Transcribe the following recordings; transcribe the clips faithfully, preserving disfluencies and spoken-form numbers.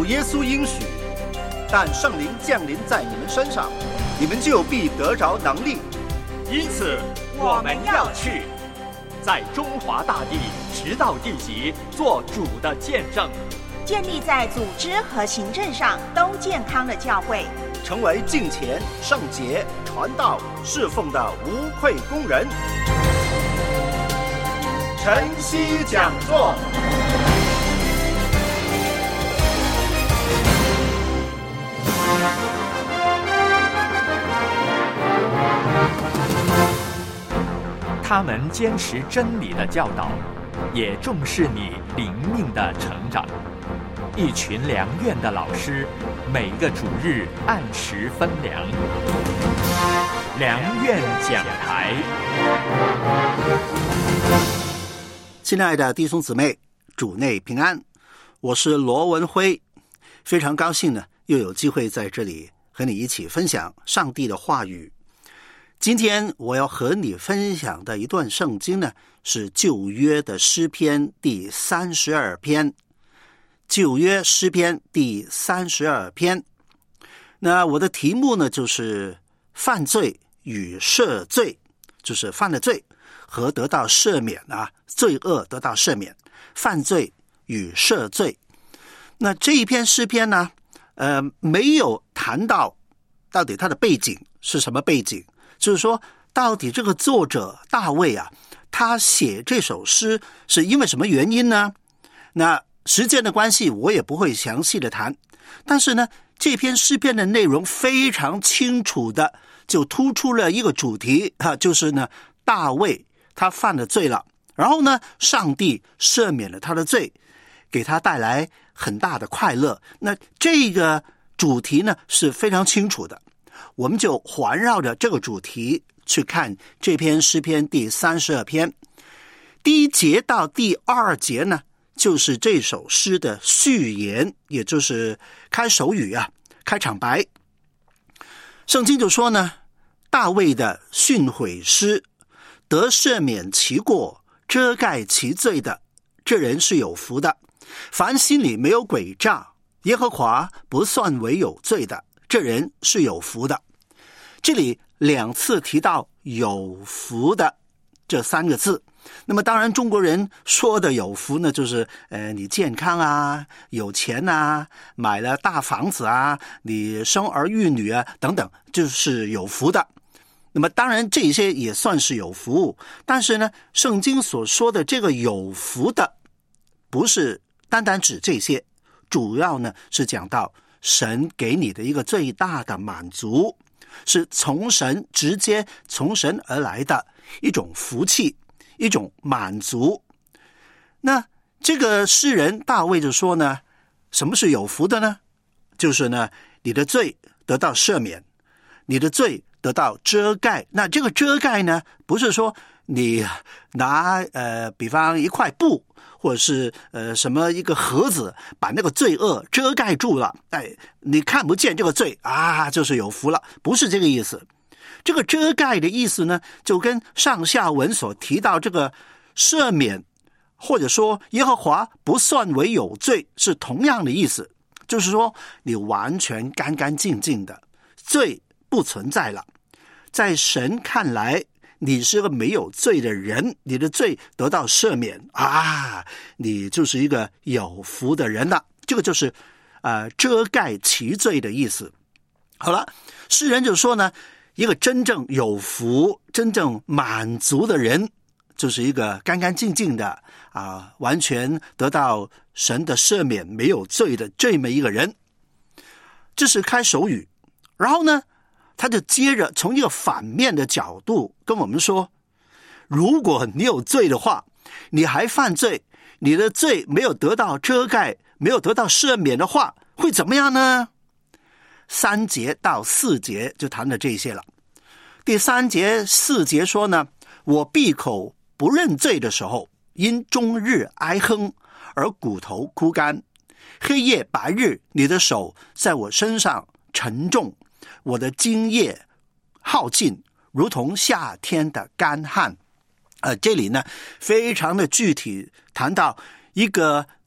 主耶稣应许，但圣灵降临在你们身上，你们就必得着能力。 因此我们要去，在中华大地直到地极做主的见证， 建立在组织和行政上都健康的教会， 成为敬虔、圣洁、传道、侍奉的无愧工人。晨曦讲座。 他们坚持真理的教导，也重视你灵命的成长。一群良院的老师，每个主日按时分粮。良院讲台。 亲爱的弟兄姊妹，主内平安，我是罗文辉，非常高兴呢，又有机会在这里和你一起分享上帝的话语。今天我要和你分享的一段圣经呢，是旧约的诗篇第三十二篇。旧约诗篇第三十二篇，那我的题目呢，就是犯罪与赦罪，就是犯了罪和得到赦免啊，罪恶得到赦免，犯罪与赦罪。那这一篇诗篇呢，呃，没有谈到到底它的背景是什么背景。就是说，到底这个作者大卫啊，他写这首诗是因为什么原因呢？那时间的关系，我也不会详细的谈。但是呢，这篇诗篇的内容非常清楚的，就突出了一个主题啊，就是呢，大卫他犯了罪了，然后呢，上帝赦免了他的罪，给他带来很大的快乐。那这个主题呢是非常清楚的。我们就环绕着这个主题去看这篇诗篇第三十二篇。第一节到第二节呢，就是这首诗的序言，也就是开首语啊，开场白。圣经就说呢，大卫的训诲诗，得赦免其过，遮盖其罪的，这人是有福的。凡心里没有诡诈，耶和华不算为有罪的，这人是有福的。这里两次提到有福的这三个字。那么当然中国人说的有福呢，就是呃你健康啊，有钱啊，买了大房子啊，你生儿育女啊等等，就是有福的。那么当然这些也算是有福，但是呢，圣经所说的这个有福的不是单单指这些，主要呢是讲到神给你的一个最大的满足，是从神直接从神而来的一种福气，一种满足。那这个诗人大卫就说呢，什么是有福的呢？就是呢，你的罪得到赦免，你的罪得到遮盖。那这个遮盖呢，不是说你拿呃，比方一块布，或者是呃什么一个盒子，把那个罪恶遮盖住了，哎，你看不见这个罪啊，就是有福了，不是这个意思。这个遮盖的意思呢，就跟上下文所提到这个赦免，或者说耶和华不算为有罪是同样的意思，就是说你完全干干净净的，罪不存在了。在神看来，你是个没有罪的人，你的罪得到赦免啊，你就是一个有福的人了。这个就是呃遮盖其罪的意思。好了，诗人就说呢，一个真正有福、真正满足的人，就是一个干干净净的啊，完全得到神的赦免、没有罪的这么一个人。这是开首语。然后呢，他就接着从一个反面的角度跟我们说，如果你有罪的话，你还犯罪，你的罪没有得到遮盖，没有得到赦免的话，会怎么样呢？三节到四节就谈了这些了。第三节四节说呢，我闭口不认罪的时候，因终日哀哼而骨头枯干，黑夜白日你的手在我身上沉重，我的精液耗尽，如同夏天的干旱。呃，这里呢非常的具体谈到一个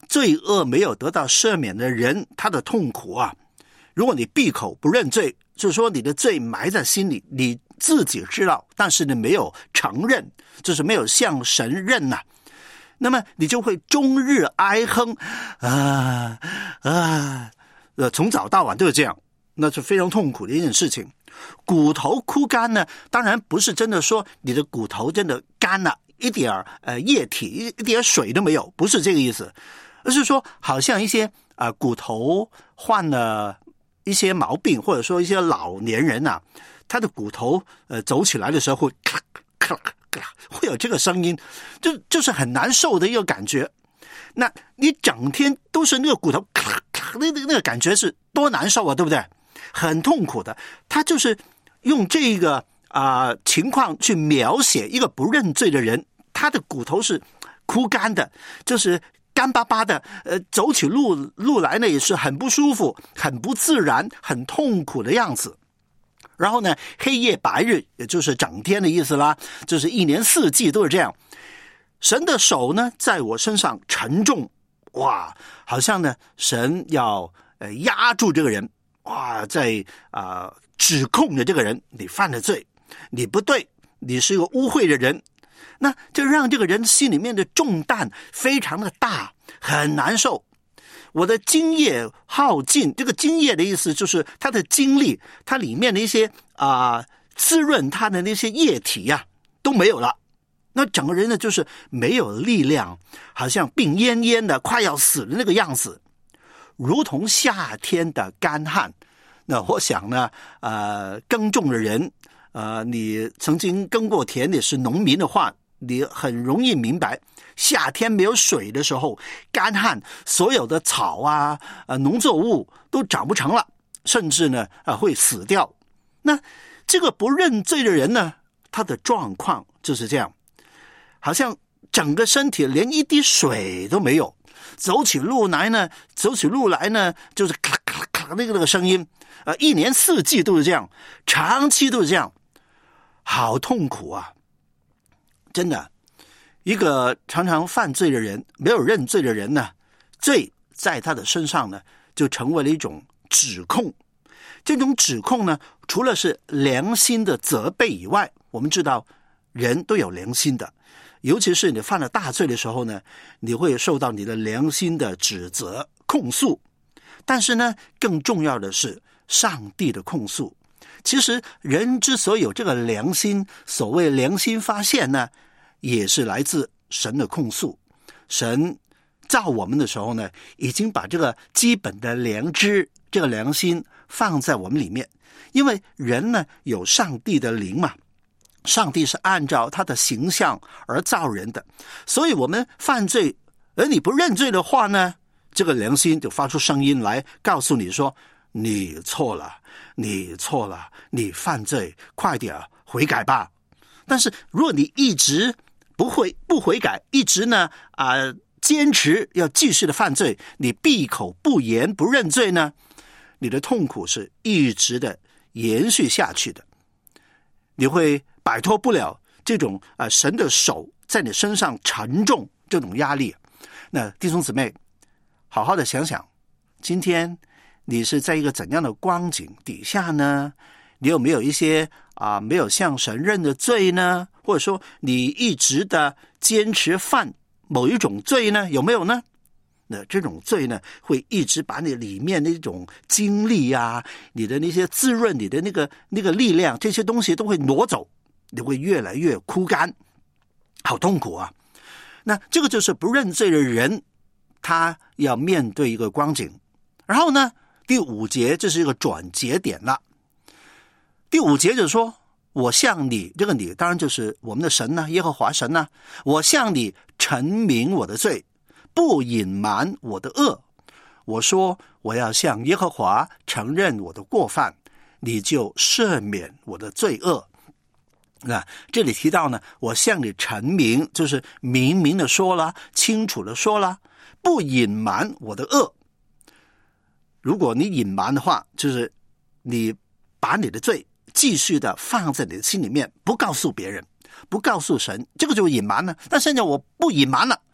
罪恶没有得到赦免的人，他的痛苦啊，如果你闭口不认罪，就是说你的罪埋在心里，你自己知道，但是你没有承认，就是没有向神认呐、啊，那么你就会终日哀哼啊啊，呃，从早到晚都是这样，那是非常痛苦的一件事情。骨头枯干呢，当然不是真的说你的骨头真的干了，一点呃液体一一点水都没有，不是这个意思，而是说好像一些啊、呃、骨头患了一些毛病，或者说一些老年人啊，他的骨头呃走起来的时候会咔咔咔，会有这个声音，就就是很难受的一个感觉。那你整天都是那个骨头咔咔那那个感觉是多难受啊，对不对？很痛苦的。他就是用这个啊、呃、情况去描写一个不认罪的人，他的骨头是枯干的，就是干巴巴的，呃，走起路路来呢也是很不舒服，很不自然，很痛苦的样子。然后呢，黑夜白日，也就是整天的意思啦，就是一年四季都是这样。神的手呢，在我身上沉重，哇，好像呢，神要呃压住这个人，哇，在啊、呃、指控着这个人，你犯了罪，你不对，你是一个污秽的人。那就让这个人心里面的重担非常的大，很难受。我的精液耗尽，这个精液的意思就是他的精力，它里面的一些啊、呃、滋润他的那些液体呀、啊、都没有了。那整个人呢就是没有力量，好像病恹恹的，快要死的那个样子，如同夏天的干旱。那我想呢，呃，耕种的人，呃，你曾经耕过田，你是农民的话，你很容易明白，夏天没有水的时候，干旱，所有的草啊、呃、农作物都长不成了，甚至呢，啊、呃、会死掉。那这个不认罪的人呢，他的状况就是这样，好像整个身体连一滴水都没有，走起路来呢，走起路来呢，就是咔咔咔那个那个声音，呃，一年四季都是这样，长期都是这样，好痛苦啊！真的，一个常常犯罪的人，没有认罪的人呢，罪在他的身上呢，就成为了一种指控。这种指控呢，除了是良心的责备以外，我们知道人都有良心的，尤其是你犯了大罪的时候呢，你会受到你的良心的指责、控诉。但是呢，更重要的是上帝的控诉。其实人之所以有这个良心，所谓良心发现呢，也是来自神的控诉。神造我们的时候呢，已经把这个基本的良知，这个良心放在我们里面。因为人呢有上帝的灵嘛，上帝是按照他的形象而造人的，所以我们犯罪，而你不认罪的话呢，这个良心就发出声音来告诉你说，你错了，你错了，你犯罪，快点悔改吧。但是如果你一直不会不悔改，一直呢啊、呃、坚持要继续的犯罪，你闭口不言不认罪呢，你的痛苦是一直的延续下去的，你会摆脱不了这种啊、呃、神的手在你身上沉重这种压力。那弟兄姊妹，好好的想想，今天你是在一个怎样的光景底下呢？你有没有一些啊、呃、没有向神认的罪呢？或者说你一直的坚持犯某一种罪呢？有没有呢？那这种罪呢，会一直把你里面的一种精力啊，你的那些滋润，你的那个那个力量，这些东西都会挪走，你会越来越枯干，好痛苦啊！那这个就是不认罪的人，他要面对一个光景。然后呢，第五节这是一个转折点了。第五节就是说，我向你，这个你当然就是我们的神呢，耶和华神呢，我向你陈明我的罪，不隐瞒我的恶。我说我要向耶和华承认我的过犯，你就赦免我的罪恶。那这里提到呢，我向你陈明，就是明明的说了，清楚的说了，不隐瞒我的恶。如果你隐瞒的话，就是你把你的罪继续的放在你的心里面，不告诉别人，不告诉神，这个就是隐瞒了。但现在我不隐瞒了，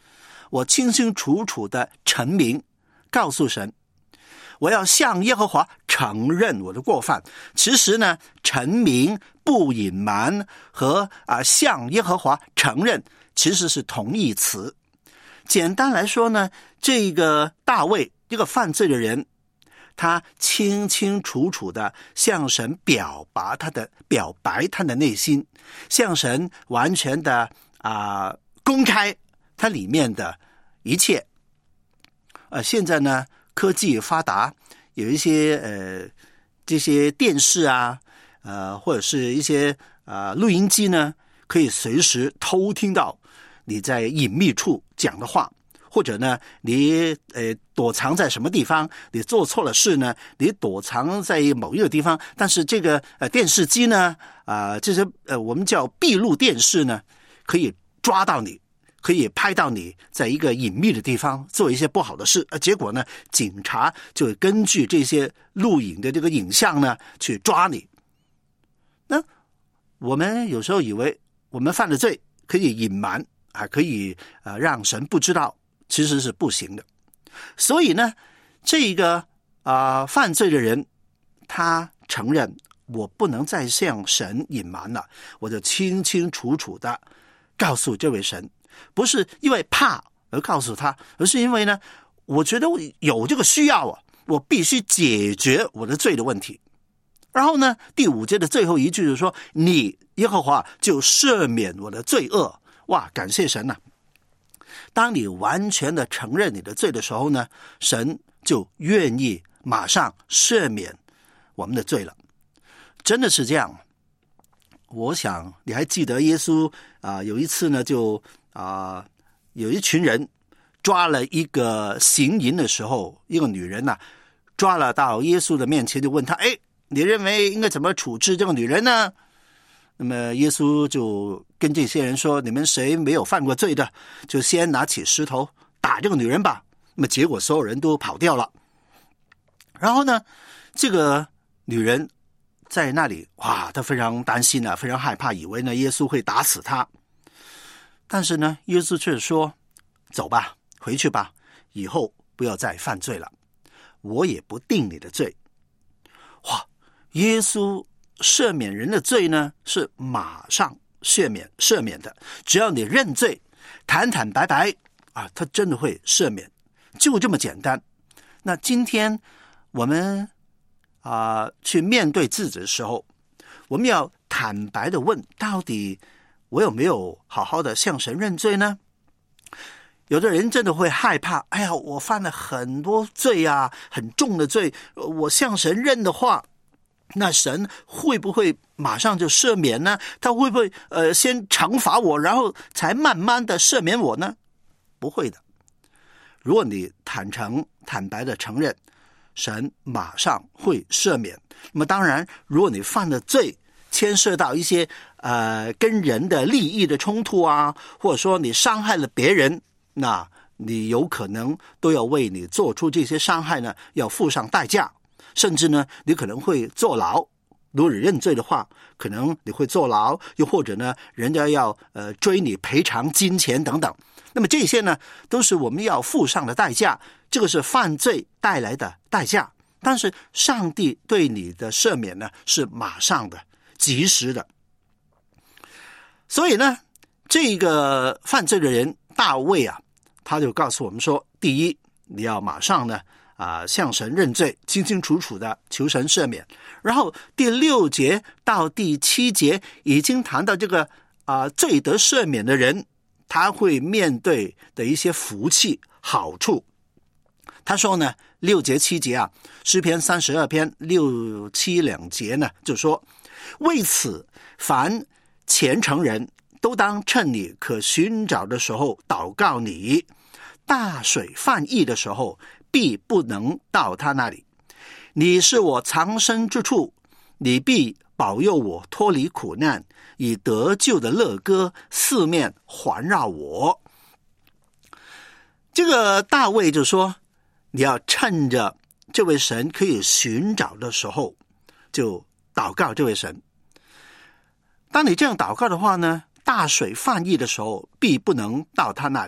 我清清楚楚的陈明，告诉神，我要向耶和华承认我的过犯。其实呢，陈明不隐瞒和啊向耶和华承认其实是同义词。简单来说呢，这个大卫这个犯罪的人，他清清楚楚的向神表达他的表白他的内心，向神完全的啊、呃、公开他里面的一切。呃，现在呢，科技发达，有一些呃这些电视啊，呃或者是一些啊、呃、录音机呢，可以随时偷听到你在隐秘处讲的话，或者呢，你呃躲藏在什么地方，你做错了事呢，你躲藏在某一个地方，但是这个呃电视机呢，啊、呃，这些呃我们叫闭路电视呢，可以抓到你，可以拍到你在一个隐秘的地方做一些不好的事，呃，结果呢，警察就会根据这些录影的这个影像呢，去抓你。那我们有时候以为我们犯了罪可以隐瞒啊，可以呃让神不知道，其实是不行的。所以呢，这个啊、呃、犯罪的人，他承认我不能再向神隐瞒了，我就清清楚楚的告诉这位神，不是因为怕而告诉他，而是因为呢，我觉得我有这个需要啊，我必须解决我的罪的问题。然后呢，第五节的最后一句就是说，你耶和华就赦免我的罪恶。哇，感谢神呐、啊！当你完全的承认你的罪的时候呢，神就愿意马上赦免我们的罪了。真的是这样。我想你还记得耶稣啊、呃，有一次呢，就啊、呃、有一群人抓了一个行淫的时候，一个女人呐、啊，抓了到耶稣的面前，就问他：哎，你认为应该怎么处置这个女人呢？那么耶稣就跟这些人说，你们谁没有犯过罪的，就先拿起石头打这个女人吧。那么结果所有人都跑掉了。然后呢，这个女人在那里，哇，她非常担心啊，非常害怕，以为呢耶稣会打死她。但是呢，耶稣却说，走吧，回去吧，以后不要再犯罪了，我也不定你的罪。哇，耶稣赦免人的罪呢，是马上赦免赦免的，只要你认罪，坦坦白白啊，他真的会赦免，就这么简单。那今天我们啊、呃、去面对自己的时候，我们要坦白的问，到底我有没有好好的向神认罪呢？有的人真的会害怕，哎呀，我犯了很多罪啊，很重的罪，我向神认的话，那神会不会马上就赦免呢？他会不会呃先惩罚我，然后才慢慢的赦免我呢？不会的。如果你坦诚坦白的承认，神马上会赦免。那么当然，如果你犯的罪牵涉到一些呃跟人的利益的冲突啊，或者说你伤害了别人，那你有可能都要为你做出这些伤害呢，要付上代价。甚至呢，你可能会坐牢。如果你认罪的话，可能你会坐牢，又或者呢，人家要呃追你赔偿金钱等等。那么这些呢，都是我们要付上的代价，这个是犯罪带来的代价。但是上帝对你的赦免呢，是马上的、及时的。所以呢，这个犯罪的人大卫啊，他就告诉我们说，第一，你要马上呢啊，向神认罪，清清楚楚的求神赦免。然后第六节到第七节已经谈到这个啊罪得赦免的人，他会面对的一些福气好处。他说呢，六节七节啊，诗篇三十二篇六七两节呢，就说，为此凡虔诚人都当趁你可寻找的时候祷告你，大水泛溢的时候必不能到他那里。你是我藏身之处，你必保佑我脱离苦难，以得救的乐歌四面环绕我。这个大卫就说，你要趁着这位神可以寻找的时候，就祷告这位神。当你这样祷告的话呢，大水泛溢的时候必不能到他那里。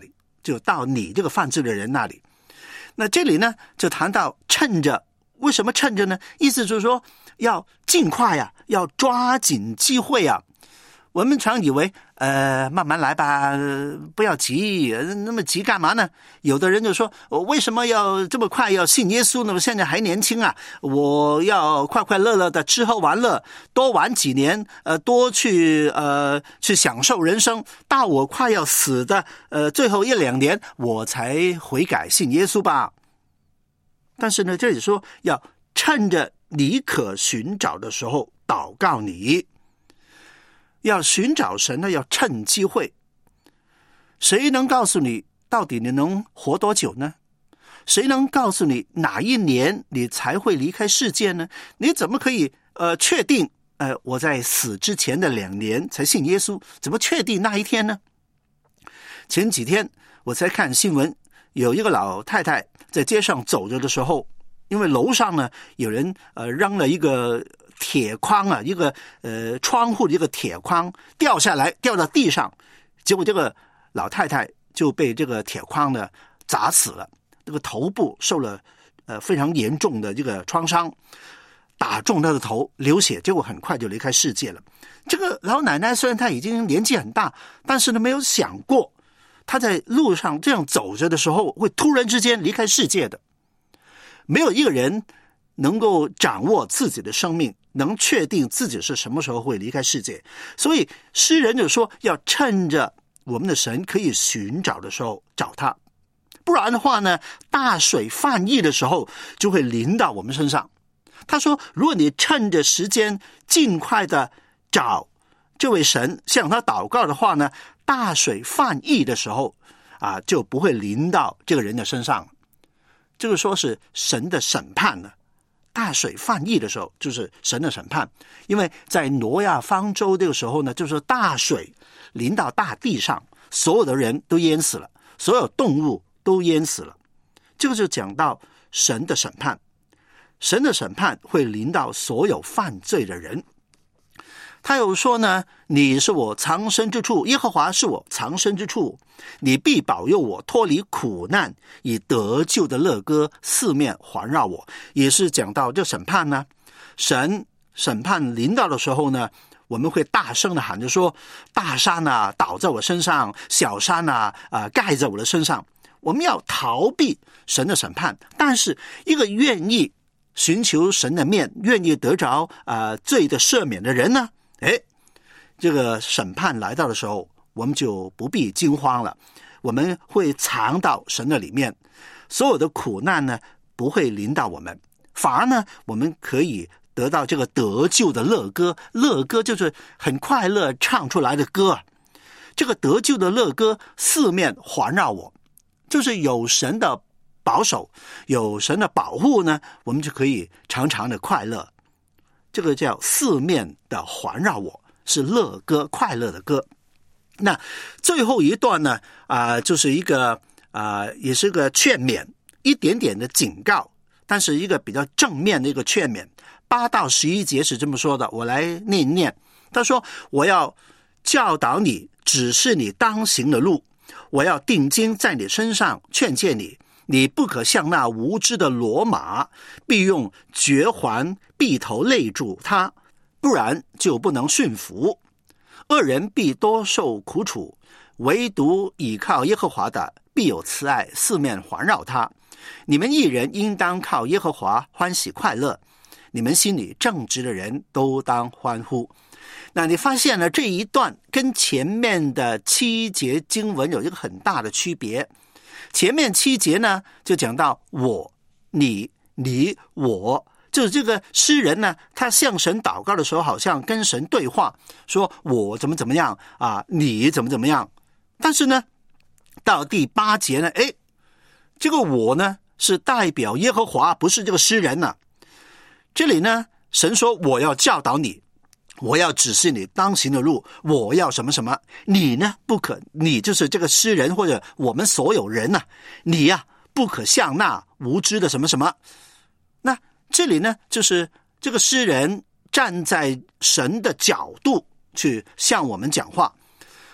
就到你这个犯罪的人那里。那这里呢就谈到趁着，为什么趁着呢？意思就是说要尽快啊，要抓紧机会啊。我们常以为呃慢慢来吧，不要急，那么急干嘛呢？有的人就说，我为什么要这么快要信耶稣呢？我现在还年轻啊，我要快快乐乐的吃喝玩乐，多玩几年，呃多去呃去享受人生，到我快要死的呃最后一两年我才悔改信耶稣吧。但是呢，这里说要趁着你可寻找的时候祷告你。要寻找神呢，要趁机会。谁能告诉你到底你能活多久呢？谁能告诉你哪一年你才会离开世界呢？你怎么可以呃确定呃我在死之前的两年才信耶稣？怎么确定那一天呢？前几天我才看新闻，有一个老太太在街上走着的时候，因为楼上呢有人呃扔了一个铁框啊，一个呃窗户的一个铁框掉下来，掉到地上，结果这个老太太就被这个铁框呢砸死了，这个头部受了呃非常严重的这个创伤，打中她的头流血，结果很快就离开世界了。这个老奶奶虽然她已经年纪很大，但是呢没有想过她在路上这样走着的时候会突然之间离开世界的。没有一个人能够掌握自己的生命，能确定自己是什么时候会离开世界。所以诗人就说要趁着我们的神可以寻找的时候找他，不然的话呢，大水泛溢的时候就会临到我们身上。他说如果你趁着时间尽快的找这位神，向他祷告的话呢，大水泛溢的时候啊，就不会临到这个人的身上。这个说是神的审判呢，大水泛溢的时候就是神的审判。因为在挪亚方舟这个时候呢，就是大水临到大地上，所有的人都淹死了，所有动物都淹死了。这个就讲到神的审判，神的审判会临到所有犯罪的人。他有说呢，你是我藏身之处，耶和华是我藏身之处，你必保佑我脱离苦难，以得救的乐歌四面环绕我。也是讲到这审判呢，神审判临到的时候呢，我们会大声的喊着说，大山啊倒在我身上，小山啊、呃、盖在我的身上。我们要逃避神的审判，但是一个愿意寻求神的面，愿意得着、呃、罪的赦免的人呢，哎，这个审判来到的时候，我们就不必惊慌了，我们会藏到神的里面，所有的苦难呢不会临到我们，反而呢我们可以得到这个得救的乐歌。乐歌就是很快乐唱出来的歌，这个得救的乐歌四面环绕我，就是有神的保守，有神的保护呢，我们就可以常常的快乐。这个叫四面的环绕我，是乐歌，快乐的歌。那最后一段呢啊、呃，就是一个啊、呃，也是一个劝勉，一点点的警告，但是一个比较正面的一个劝勉。八到十一节是这么说的，我来念一念。他说，我要教导你，指示你当行的路，我要定睛在你身上，劝诫你，你不可像那无知的骡马，必用绝环跸头勒住他，不然就不能驯服。恶人必多受苦楚，唯独倚靠耶和华的，必有慈爱四面环绕他。你们义人应当靠耶和华欢喜快乐，你们心里正直的人都当欢呼。那你发现了这一段跟前面的七节经文有一个很大的区别。前面七节呢就讲到我、你、你、我，就是这个诗人呢，他向神祷告的时候好像跟神对话，说我怎么怎么样啊，你怎么怎么样。但是呢到第八节呢，诶，这个我呢是代表耶和华，不是这个诗人呢、啊。这里呢神说我要教导你，我要指示你当行的路，我要什么什么。你呢不可，你就是这个诗人或者我们所有人啊，你呀、啊、不可像那无知的什么什么。那这里呢就是这个诗人站在神的角度去向我们讲话。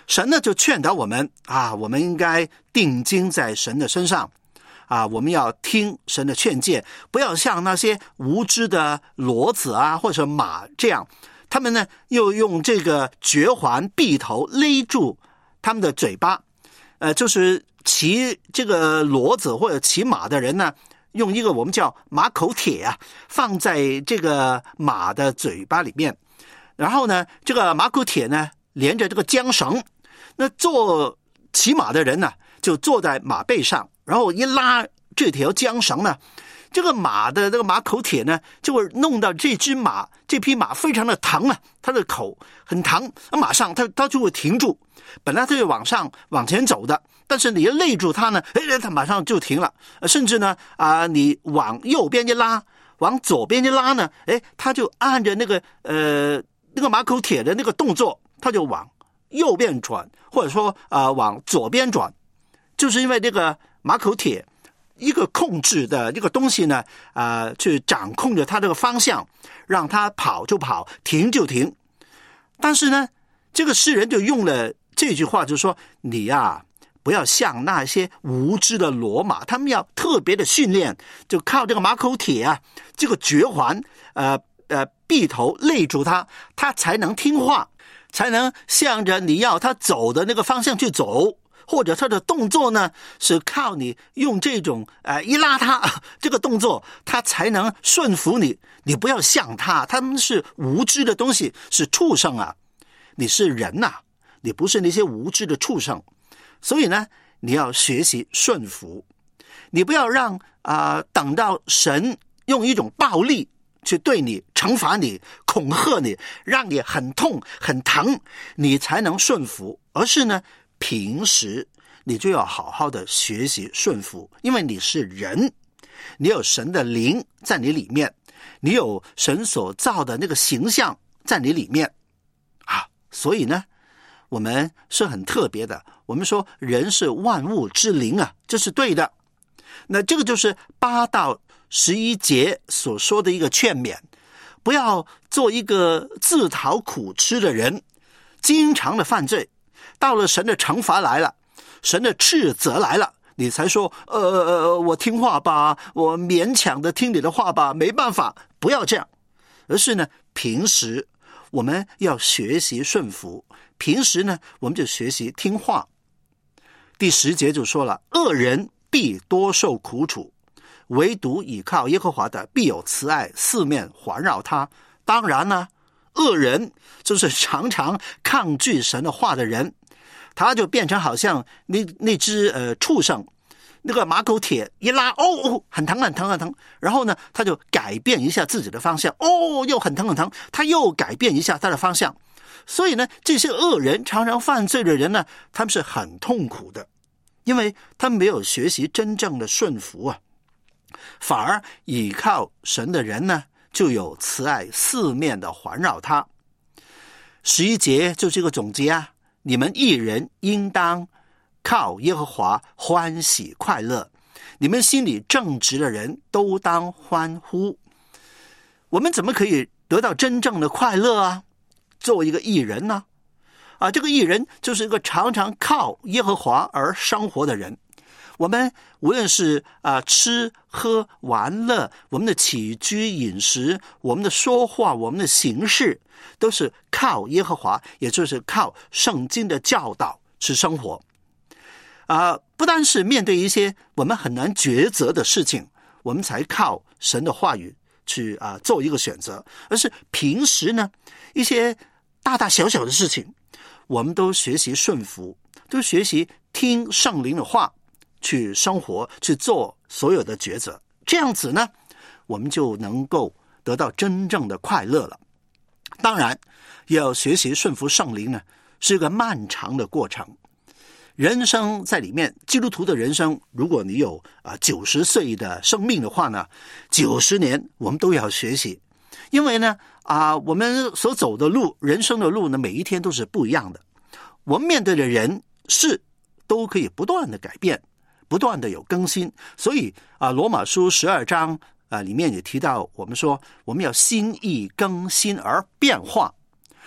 神呢就劝导我们啊，我们应该定睛在神的身上啊，我们要听神的劝诫，不要像那些无知的骡子啊或者马这样，他们呢又用这个绝环轡头勒住他们的嘴巴，呃，就是骑这个骡子或者骑马的人呢，用一个我们叫马口铁啊，放在这个马的嘴巴里面，然后呢，这个马口铁呢连着这个缰绳，那坐骑马的人呢就坐在马背上，然后一拉这条缰绳呢，这个马的这个马口铁呢就会弄到这只马这匹马非常的疼啊，它的口很疼，马上它它就会停住，本来它就往上往前走的，但是你一勒住它呢，哎，它马上就停了，甚至呢啊、呃，你往右边一拉，往左边一拉呢，哎，它就按着那个呃那个马口铁的那个动作，它就往右边转，或者说啊、呃、往左边转，就是因为这个马口铁一个控制的这个东西呢，啊、呃，去掌控着它这个方向，让它跑就跑，停就停。但是呢，这个诗人就用了这句话，就是说你呀、啊，不要像那些无知的骡马，他们要特别的训练，就靠这个马口铁啊，这个绝环，呃呃，轡头勒住它，它才能听话，才能向着你要它走的那个方向去走。或者他的动作呢，是靠你用这种呃一拉他这个动作，他才能顺服你。你不要像他，他们是无知的东西，是畜生啊！你是人呐、啊，你不是那些无知的畜生。所以呢，你要学习顺服，你不要让啊、呃、等到神用一种暴力去对你惩罚你、恐吓你，让你很痛很疼，你才能顺服，而是呢。平时你就要好好的学习顺服，因为你是人，你有神的灵在你里面，你有神所造的那个形象在你里面啊，所以呢，我们是很特别的。我们说人是万物之灵啊，这是对的。那这个就是八到十一节所说的一个劝勉，不要做一个自讨苦吃的人，经常的犯罪。到了神的惩罚来了，神的斥责来了，你才说呃呃我听话吧，我勉强的听你的话吧，没办法，不要这样。而是呢，平时我们要学习顺服，平时呢我们就学习听话。第十节就说了，恶人必多受苦楚，唯独倚靠耶和华的必有慈爱四面环绕他。当然呢，恶人就是常常抗拒神的话的人，他就变成好像那那只呃畜生，那个马口铁一拉，哦哦，很疼很疼很疼，然后呢，他就改变一下自己的方向，哦，又很疼很疼，他又改变一下他的方向。所以呢，这些恶人常常犯罪的人呢，他们是很痛苦的，因为他们没有学习真正的顺服啊，反而倚靠神的人呢，就有慈爱四面的环绕他。十一节就是一个总结啊，你们一人应当靠耶和华欢喜快乐，你们心里正直的人都当欢呼。我们怎么可以得到真正的快乐啊？作为一个义人呢？啊，这个义人就是一个常常靠耶和华而生活的人。我们无论是啊吃喝玩乐，我们的起居饮食，我们的说话，我们的行事，都是靠耶和华，也就是靠圣经的教导去生活。啊，不单是面对一些我们很难抉择的事情，我们才靠神的话语去啊做一个选择，而是平时呢一些大大小小的事情，我们都学习顺服，都学习听圣灵的话。去生活，去做所有的抉择，这样子呢，我们就能够得到真正的快乐了。当然，要学习顺服圣灵呢，是一个漫长的过程。人生在里面，基督徒的人生，如果你有啊九十岁的生命的话呢，九十年我们都要学习，因为呢啊，我们所走的路，人生的路呢，每一天都是不一样的。我们面对的人事都可以不断的改变。不断的有更新，所以啊，罗马书十二章啊里面也提到，我们说我们要心意更新而变化。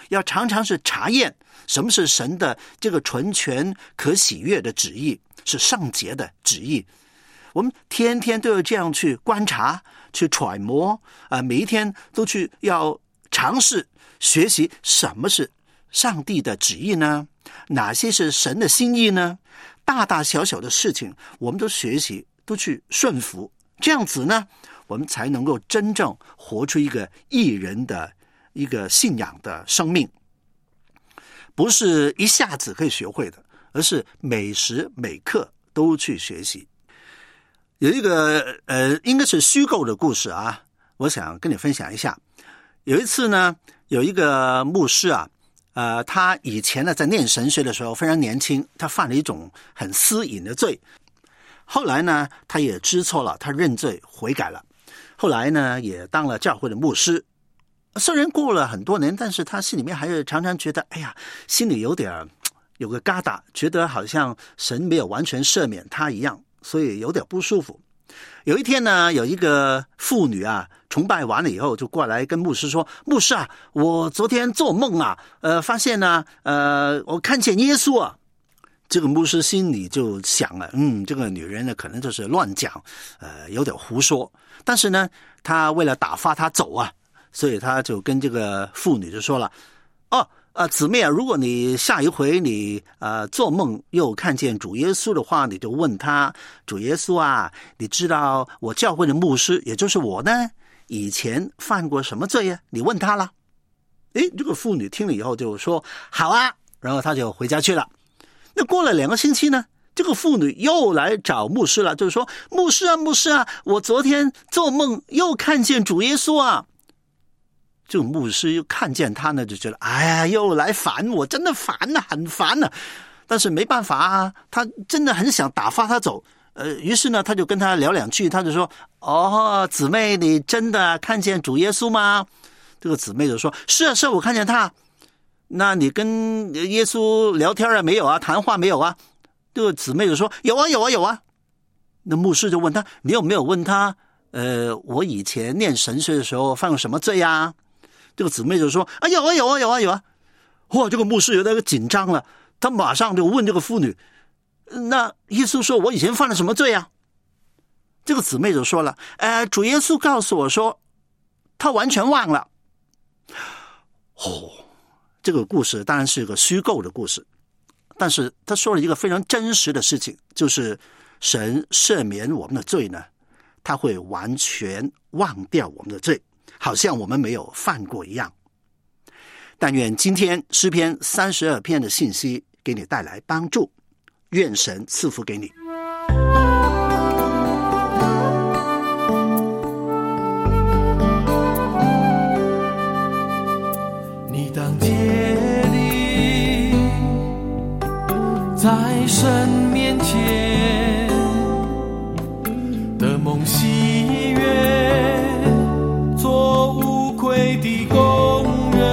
要常常是查验什么是神的这个纯全可喜悦的旨意，是圣洁的旨意。我们天天都要这样去观察，去揣摩啊、呃，每一天都去要尝试学习什么是上帝的旨意呢？哪些是神的心意呢？大大小小的事情我们都学习，都去顺服，这样子呢，我们才能够真正活出一个义人的一个信仰的生命。不是一下子可以学会的，而是每时每刻都去学习。有一个呃，应该是虚构的故事啊，我想跟你分享一下。有一次呢，有一个牧师啊，呃，他以前呢在念神学的时候非常年轻，他犯了一种很私隐的罪。后来呢，他也知错了，他认罪悔改了。后来呢，也当了教会的牧师。虽然过了很多年，但是他心里面还是常常觉得，哎呀，心里有点有个疙瘩，觉得好像神没有完全赦免他一样，所以有点不舒服。有一天呢，有一个妇女啊，崇拜完了以后就过来跟牧师说，牧师啊，我昨天做梦啊，呃，发现呢，呃，我看见耶稣啊。这个牧师心里就想了，嗯，这个女人呢可能就是乱讲，呃，有点胡说。但是呢，他为了打发她走啊，所以他就跟这个妇女就说了，哦，呃，姊妹啊，如果你下一回你呃做梦又看见主耶稣的话，你就问他，主耶稣啊，你知道我教会的牧师，也就是我呢，以前犯过什么罪呀？你问他了。诶，这个妇女听了以后就说好啊，然后他就回家去了。那过了两个星期呢，这个妇女又来找牧师了，就是说，牧师啊，牧师啊，我昨天做梦又看见主耶稣啊。这个牧师又看见他呢，就觉得，哎呀，又来烦我，真的烦啊，很烦啊。但是没办法啊，他真的很想打发他走。呃，于是呢，他就跟他聊两句，他就说，哦，姊妹，你真的看见主耶稣吗？这个姊妹就说，是啊，是啊，我看见他。那你跟耶稣聊天啊没有啊？谈话没有啊？这个姊妹就说有啊有啊有啊。那牧师就问他，你有没有问他呃，我以前念神学的时候犯过什么罪啊？这个姊妹就说啊有啊有啊有啊有啊。哇，这个牧师有点紧张了，他马上就问这个妇女，那耶稣说我以前犯了什么罪啊？这个姊妹就说了，呃，主耶稣告诉我说他完全忘了。哦，这个故事当然是一个虚构的故事，但是他说了一个非常真实的事情，就是神赦免我们的罪呢，他会完全忘掉我们的罪，好像我们没有犯过一样。但愿今天诗篇三十二篇的信息给你带来帮助，愿神赐福给你。 你当竭力在神面前的梦喜悦，做无愧的工人，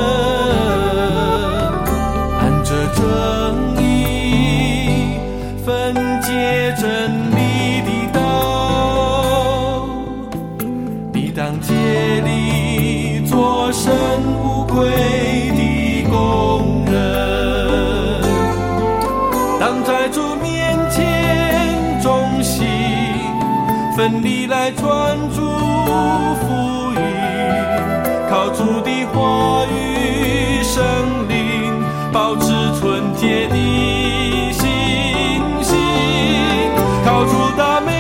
按着正义分解真理的道。你当竭力做神无愧的工人，当在主面前忠心奋力来传主福音，靠主的话语圣灵保持纯洁的信心，靠主的